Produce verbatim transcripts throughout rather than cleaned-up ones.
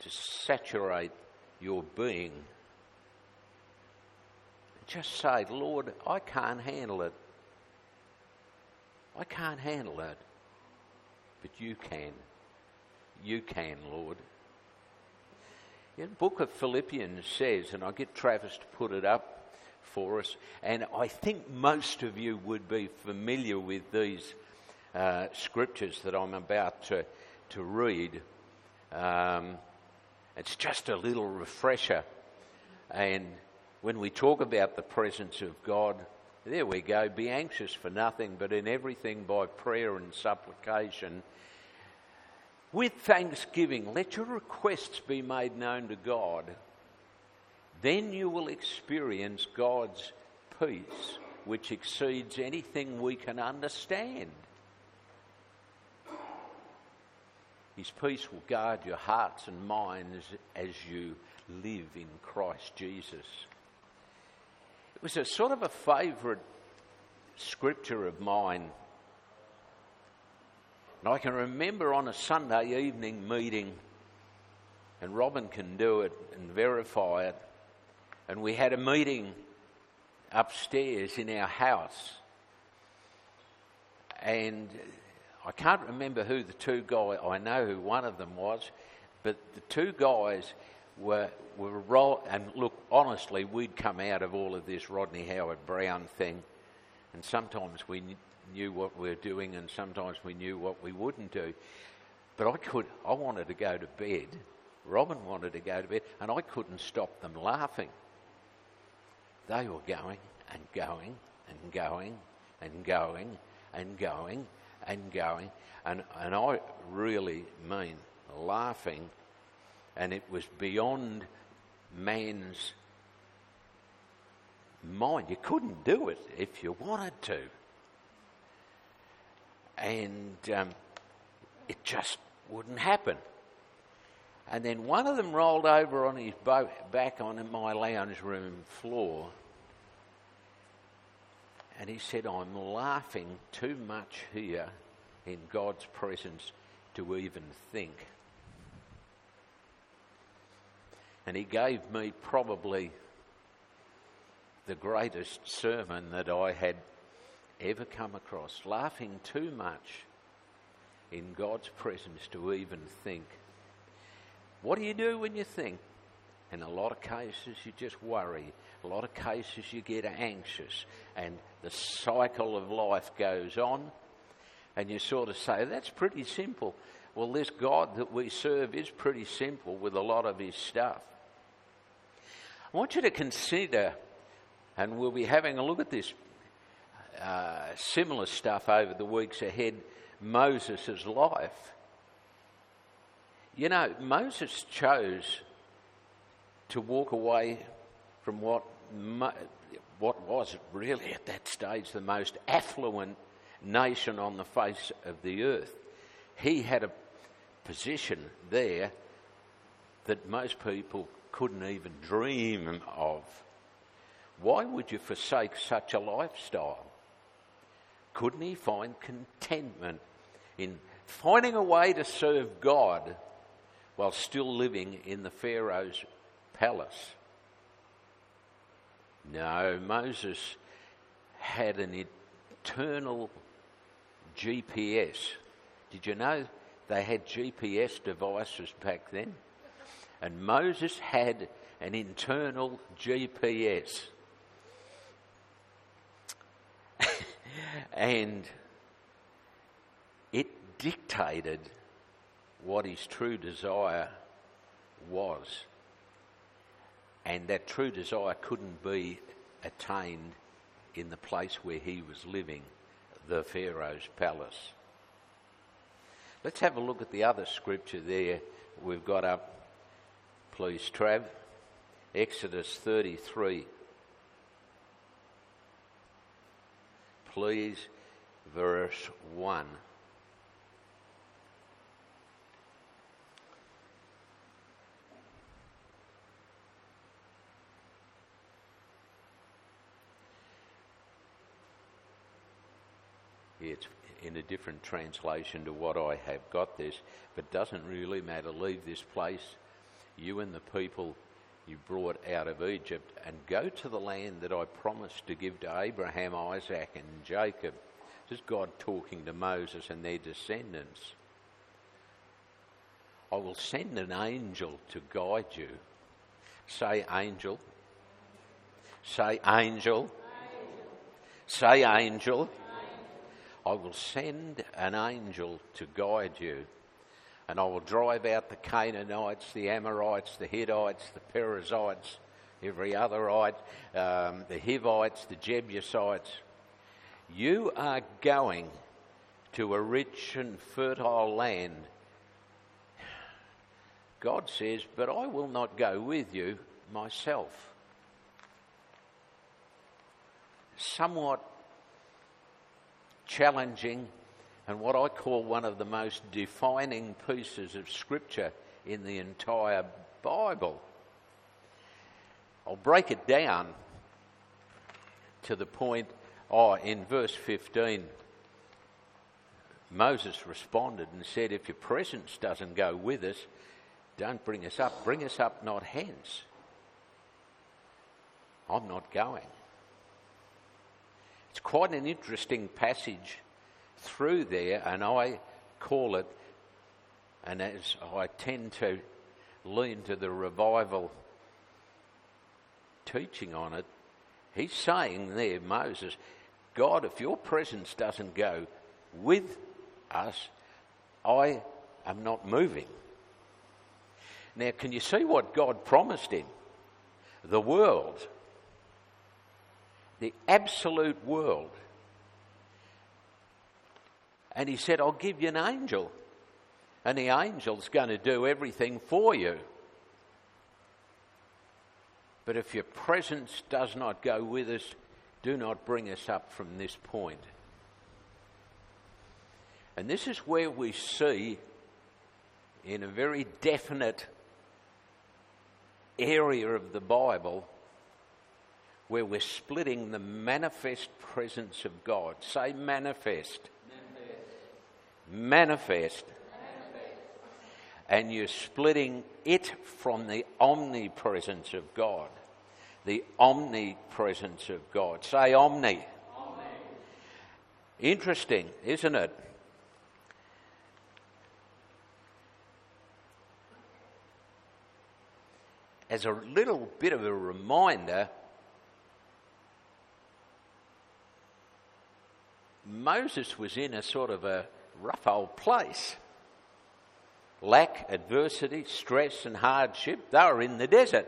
to saturate your being. Just say, Lord, I can't handle it. I can't handle it. But you can. You can, Lord. The book of Philippians says, and I get Travis to put it up for us, and I think most of you would be familiar with these uh, scriptures that I'm about to, to read. Um, it's just a little refresher. And when we talk about the presence of God, there we go. Be anxious for nothing, but in everything by prayer and supplication, with thanksgiving, let your requests be made known to God. Then you will experience God's peace, which exceeds anything we can understand. His peace will guard your hearts and minds as you live in Christ Jesus. It was a sort of a favourite scripture of mine. And I can remember on a Sunday evening meeting, and Robin can do it and verify it, and we had a meeting upstairs in our house. And I can't remember who the two guys, I know who one of them was, but the two guys were, were roll, and look, honestly, we'd come out of all of this Rodney Howard-Browne thing, and sometimes we knew what we were doing and sometimes we knew what we wouldn't do. But I could, I wanted to go to bed. Robin wanted to go to bed, and I couldn't stop them laughing. They were going and going and going and going and going and going, and, and I really mean laughing, and it was beyond man's mind. You couldn't do it if you wanted to. And um, it just wouldn't happen. And then one of them rolled over on his bo- back on my lounge room floor, and he said, I'm laughing too much here in God's presence to even think. And he gave me probably the greatest sermon that I had ever come across. Laughing too much in God's presence to even think. What do you do when you think? In a lot of cases you just worry. A lot of cases you get anxious, and the cycle of life goes on, and you sort of say, that's pretty simple. Well, this God that we serve is pretty simple with a lot of his stuff. I want you to consider, and we'll be having a look at this uh, similar stuff over the weeks ahead, Moses' life. You know, Moses chose to walk away from what what was really at that stage the most affluent nation on the face of the earth. He had a position there that most people couldn't even dream of. Why would you forsake such a lifestyle? Couldn't he find contentment in finding a way to serve God while still living in the Pharaoh's palace? No, Moses had an eternal G P S. Did you know they had G P S devices back then? And Moses had an internal G P S. And it dictated what his true desire was. And that true desire couldn't be attained in the place where he was living, the Pharaoh's palace. Let's have a look at the other scripture there we've got up, please, Trav. Exodus thirty-three. Please, verse one. It's in a different translation to what I have got this, but doesn't really matter. Leave this place. you and the people you brought out of Egypt, and go to the land that I promised to give to Abraham, Isaac and Jacob. This is God talking to Moses and their descendants. I will send an angel to guide you. Say angel. Say angel. Say angel. I will send an angel to guide you, and I will drive out the Canaanites, the Amorites, the Hittites, the Perizzites, every otherite, um, the Hivites, the Jebusites. You are going to a rich and fertile land. God says, but I will not go with you myself. Somewhat challenging, and what I call one of the most defining pieces of scripture in the entire Bible. I'll break it down to the point, oh, in verse fifteen, Moses responded and said, if your presence doesn't go with us, don't bring us up. Bring us up, not hence. I'm not going. It's quite an interesting passage through there, and I call it, and as I tend to lean to the revival teaching on it, he's saying there, Moses, God, if your presence doesn't go with us, I am not moving. Now, can you see what God promised him? The world. The absolute world. And he said, I'll give you an angel. And the angel's going to do everything for you. But if your presence does not go with us, do not bring us up from this point. And this is where we see, in a very definite area of the Bible, where we're splitting the manifest presence of God. Say manifest. Manifest. Manifest. Manifest. And you're splitting it from the omnipresence of God. The omnipresence of God. Say omni. Omni. Interesting, isn't it? As a little bit of a reminder, Moses was in a sort of a rough old place. Lack, adversity, stress and hardship, they were in the desert.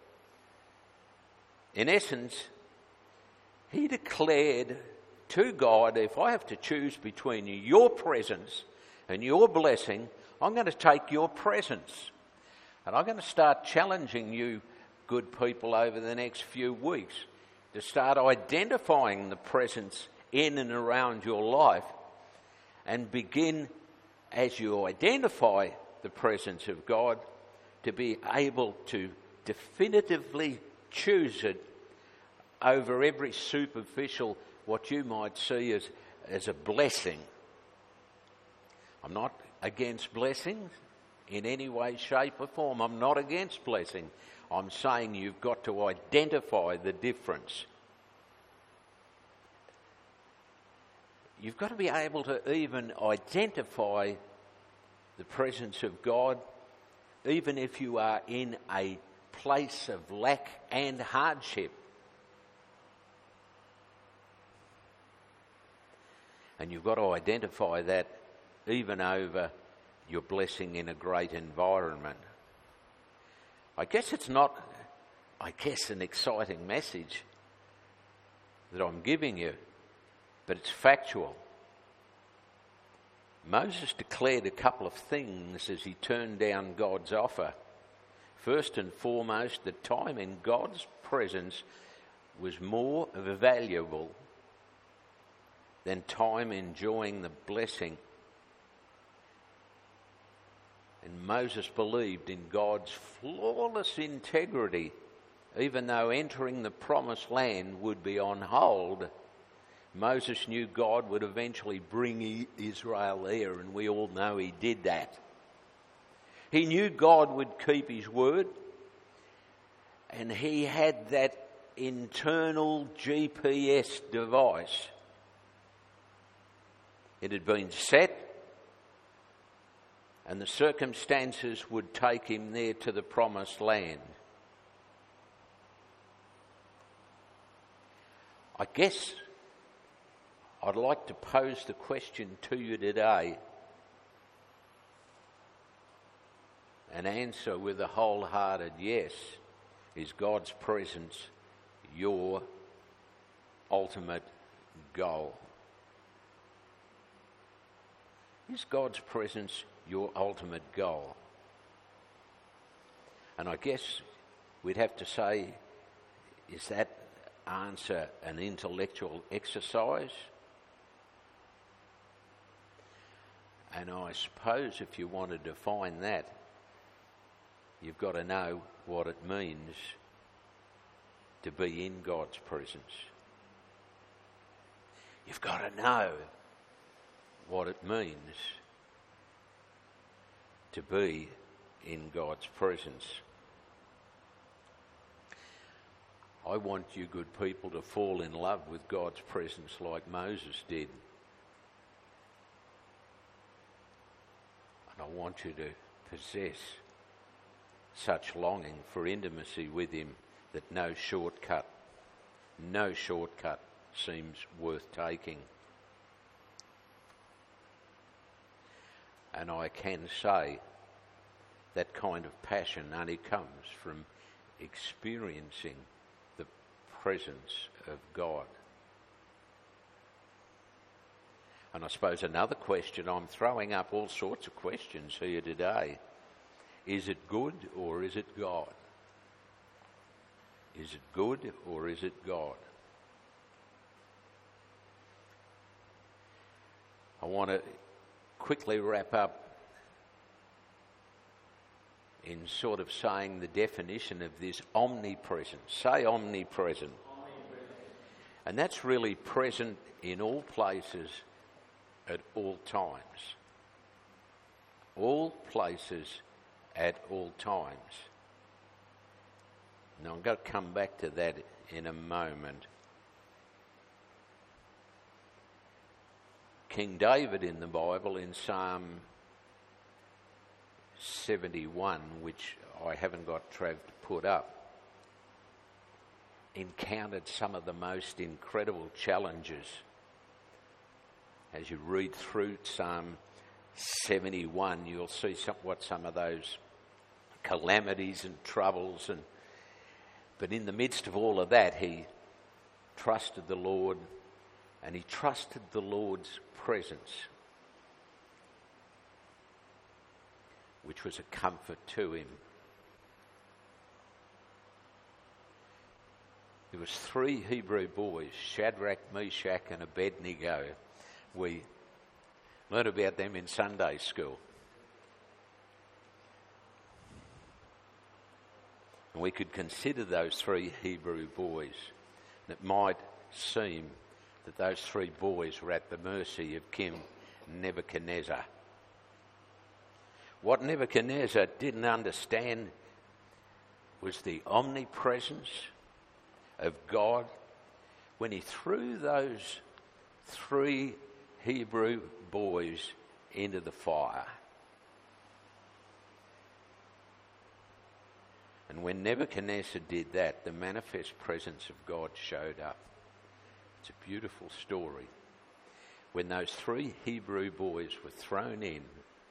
In essence, he declared to God, if I have to choose between your presence and your blessing, I'm going to take your presence. And I'm going to start challenging you, good people, over the next few weeks to start identifying the presence in and around your life, and begin, as you identify the presence of God, to be able to definitively choose it over every superficial, what you might see as, as a blessing. I'm not against blessings in any way, shape or form. I'm not against blessing. I'm saying you've got to identify the difference. You've got to be able to even identify the presence of God, even if you are in a place of lack and hardship. And you've got to identify that even over your blessing in a great environment. I guess it's not, I guess, an exciting message that I'm giving you, but it's factual. Moses declared a couple of things as he turned down God's offer. First and foremost, the time in God's presence was more valuable than time enjoying the blessing. And Moses believed in God's flawless integrity, even though entering the promised land would be on hold. Moses knew God would eventually bring Israel there, and we all know he did that. He knew God would keep his word, and he had that internal G P S device. It had been set, and the circumstances would take him there to the promised land. I guess I'd like to pose the question to you today and answer with a wholehearted yes. Is God's presence your ultimate goal? Is God's presence your ultimate goal? And I guess we'd have to say, is that answer an intellectual exercise? And I suppose if you want to define that, you've got to know what it means to be in God's presence. You've got to know what it means to be in God's presence. I want you good people to fall in love with God's presence like Moses did. And I want you to possess such longing for intimacy with him that no shortcut, no shortcut seems worth taking. And I can say that kind of passion only comes from experiencing the presence of God. And I suppose another question, I'm throwing up all sorts of questions here today. Is it good or is it God? Is it good or is it God? I want to quickly wrap up in sort of saying the definition of this omnipresent. Say omnipresent. Omnipresent. And that's really present in all places at all times. All places at all times. Now I'm going to come back to that in a moment. King David in the Bible, in Psalm seventy-one, which I haven't got Trav to put up, encountered some of the most incredible challenges. As you read through Psalm seventy-one, you'll see some, what some of those calamities and troubles, and but in the midst of all of that, he trusted the Lord, and he trusted the Lord's presence, which was a comfort to him. There was three Hebrew boys, Shadrach, Meshach and Abednego. We learned about them in Sunday school. And we could consider those three Hebrew boys. And it might seem that those three boys were at the mercy of King Nebuchadnezzar. What Nebuchadnezzar didn't understand was the omnipresence of God when he threw those three Hebrew boys into the fire. And when Nebuchadnezzar did that, the manifest presence of God showed up. It's a beautiful story. When those three Hebrew boys were thrown in,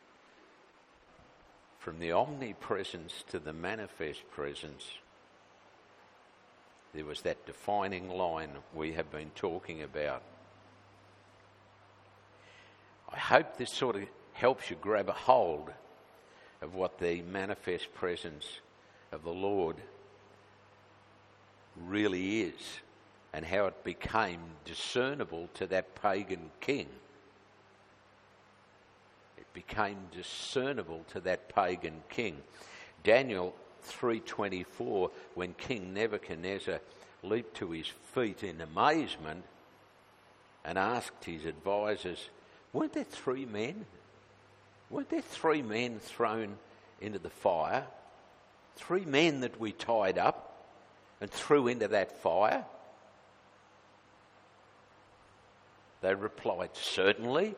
from the omnipresence to the manifest presence, there was that defining line we have been talking about. I hope this sort of helps you grab a hold of what the manifest presence of the Lord really is, and how it became discernible to that pagan king. It became discernible to that pagan king. Daniel three twenty-four, when King Nebuchadnezzar leaped to his feet in amazement and asked his advisors, weren't there three men? Weren't there three men thrown into the fire, three men that we tied up and threw into that fire? They replied, certainly.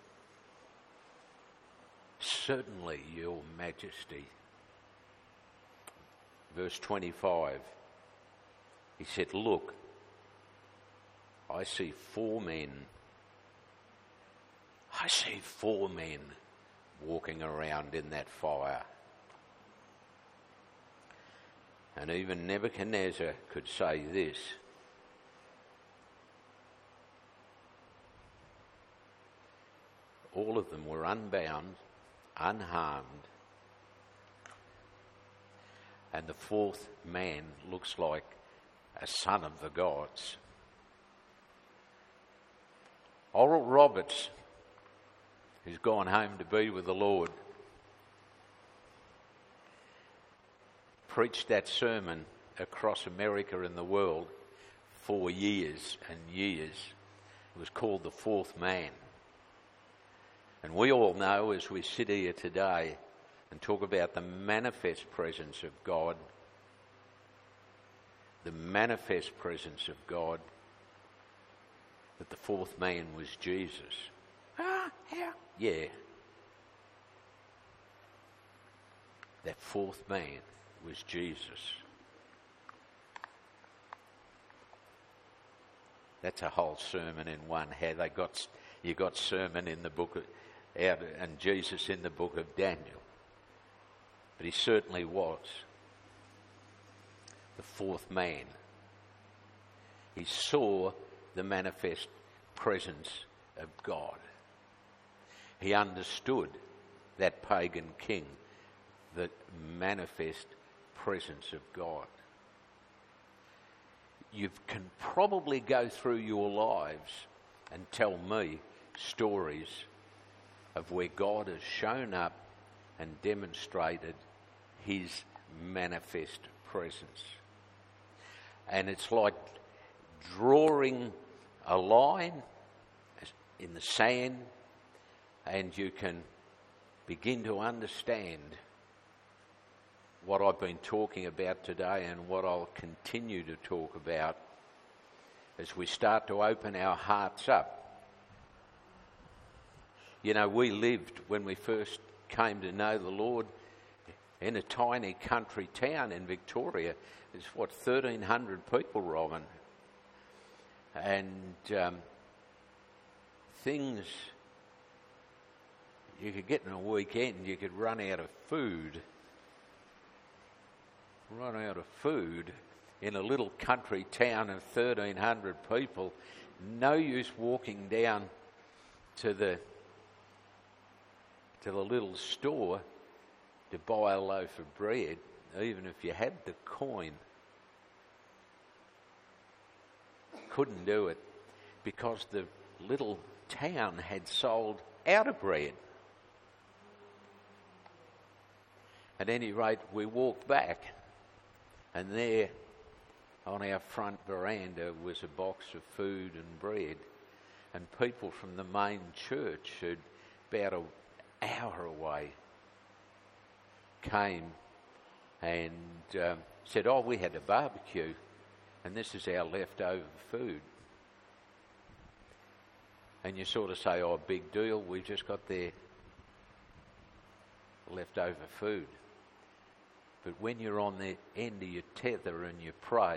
Certainly, Your Majesty. Verse twenty-five, he said, look, I see four men. I see four men walking around in that fire. And even Nebuchadnezzar could say this. All of them were unbound, unharmed. And the fourth man looks like a son of the gods. Oral Roberts, who's gone home to be with the Lord, preached that sermon across America and the world for years and years. It was called The Fourth Man. And we all know, as we sit here today and talk about the manifest presence of God, the manifest presence of God, that the fourth man was Jesus. Ah, how? Yeah. That fourth man was Jesus. That's a whole sermon in one. How they got you got sermon in the book of, out and Jesus in the book of Daniel. But he certainly was the fourth man. He saw the manifest presence of God. He understood that pagan king, the manifest presence of God. You can probably go through your lives and tell me stories of where God has shown up and demonstrated his manifest presence. And it's like drawing a line in the sand, and you can begin to understand what I've been talking about today and what I'll continue to talk about as we start to open our hearts up. You know, we lived, when we first came to know the Lord, in a tiny country town in Victoria. There's, what, thirteen hundred people, Robin. And um, things, you could get in a weekend, you could run out of food. Run out of food in a little country town of thirteen hundred people. No use walking down to the to the little store to buy a loaf of bread, even if you had the coin. Couldn't do it because the little town had sold out of bread. At any rate, we walked back, and there on our front veranda was a box of food and bread, and people from the main church, who'd about an hour away, came and um, said, oh, we had a barbecue and this is our leftover food. And you sort of say, oh, big deal, we just got their leftover food. But when you're on the end of your tether and you pray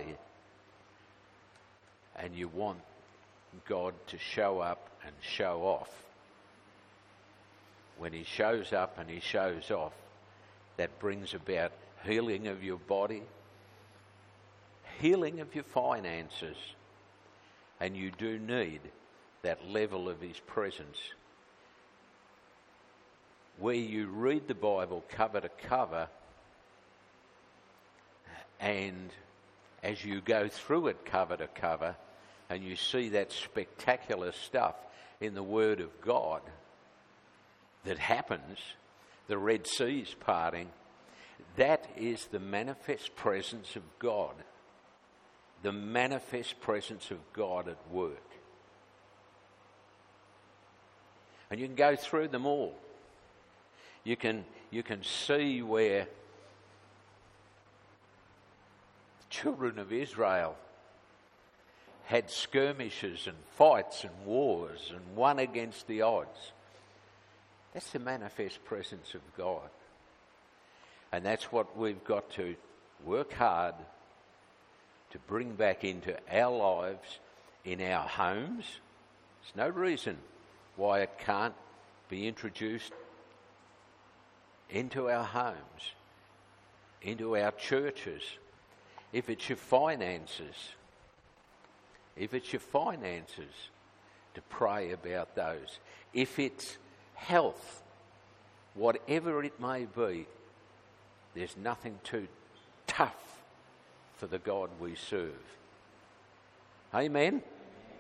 and you want God to show up and show off, when he shows up and he shows off, that brings about healing of your body, healing of your finances, and you do need that level of his presence. Where you read the Bible cover to cover, and as you go through it cover to cover, and you see that spectacular stuff in the Word of God that happens, the Red Sea's parting, that is the manifest presence of God. The manifest presence of God at work. And you can go through them all. You can, you can see where the children of Israel had skirmishes and fights and wars and won against the odds. That's the manifest presence of God. And that's what we've got to work hard to bring back into our lives, in our homes. There's no reason why it can't be introduced into our homes, into our churches. If it's your finances, if it's your finances, to pray about those. If it's health, whatever it may be, there's nothing too tough for the God we serve. Amen?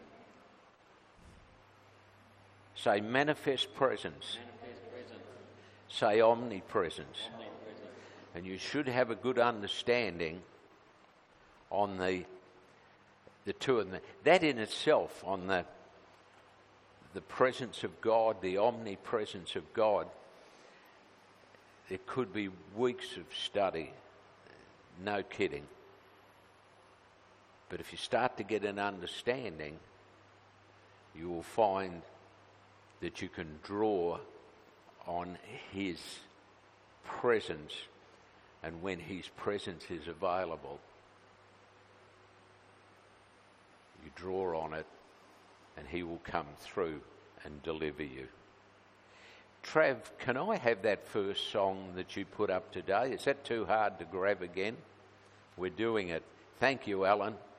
Say manifest presence. Manifest presence. Say omnipresence. Omnipresent. And you should have a good understanding on the the two of them. That in itself, on the the presence of God, the omnipresence of God, it could be weeks of study, no kidding. But if you start to get an understanding, you will find that you can draw on His presence, and when His presence is available, you draw on it and He will come through and deliver you. Trav, can I have that first song that you put up today? Is that too hard to grab again? We're doing it. Thank you, Alan.